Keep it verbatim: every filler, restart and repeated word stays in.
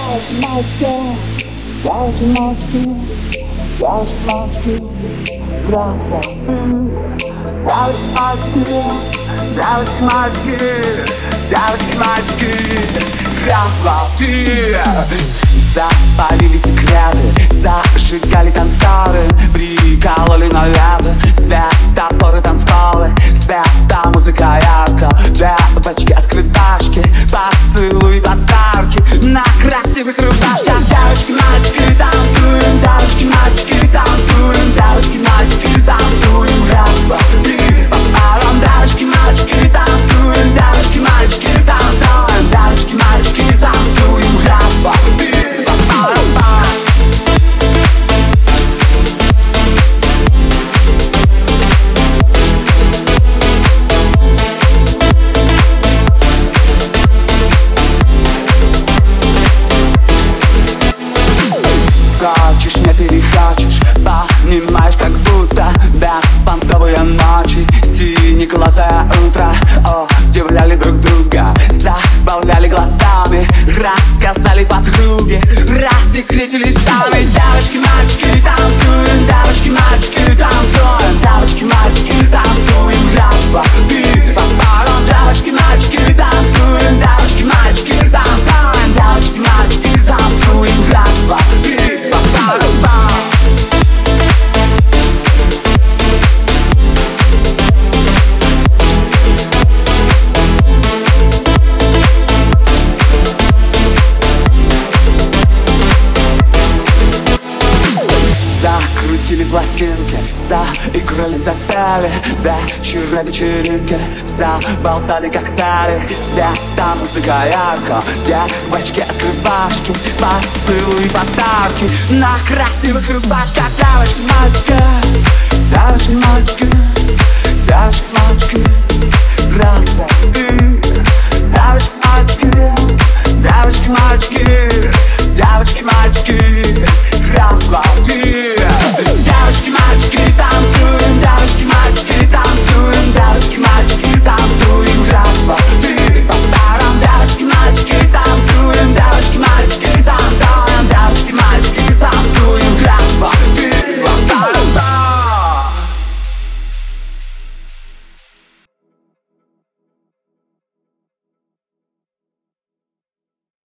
Девочки, мальчики, девочки, мальчики, девочки, мальчики, раз, два, девочки, мальчики, девочки, мальчики, девочки, мальчики, раз, два, три. Запалили секреты, зажигали танцоры, прикололи налеты, светофоры, танцполы, света, музыка ярко, девочки, открывашки, поцелуй, подарки на красивых рубашках. Девочки, мальчики, танцуем, девочки, мальчики, танцуем, девочки, мальчики, танцуем, раз, два, три, по парам. Девочки, мальчики, танцуем, девочки, мальчики, танцуем, девочки, мальчики, танцуем, раз, два, три. Хочешь, не перехочешь, понимаешь, как будто беспонтовые ночи, синеглазое утро удивляли друг друга, забавляли глазами, рассказали подруги, рассекретили сами. Девочки, мальчики, танцуем, девочки, мальчики, танцуем, девочки, мальчики, танцуем, раз, два, три, по парам. Девочки, мальчики, танцуем, девочки, мальчики, танцуем, девочки, мальчики, танцуем, раз, два, три. Закрутили пластинки, заиграли, запели, вечера, вечеринки, заболтали коктейли, света, музыка ярко, девочки, открывашки, поцелуй, подарки на красивых рубашках. Девочки, мальчики, девочки, мальчики, девочки, мальчики,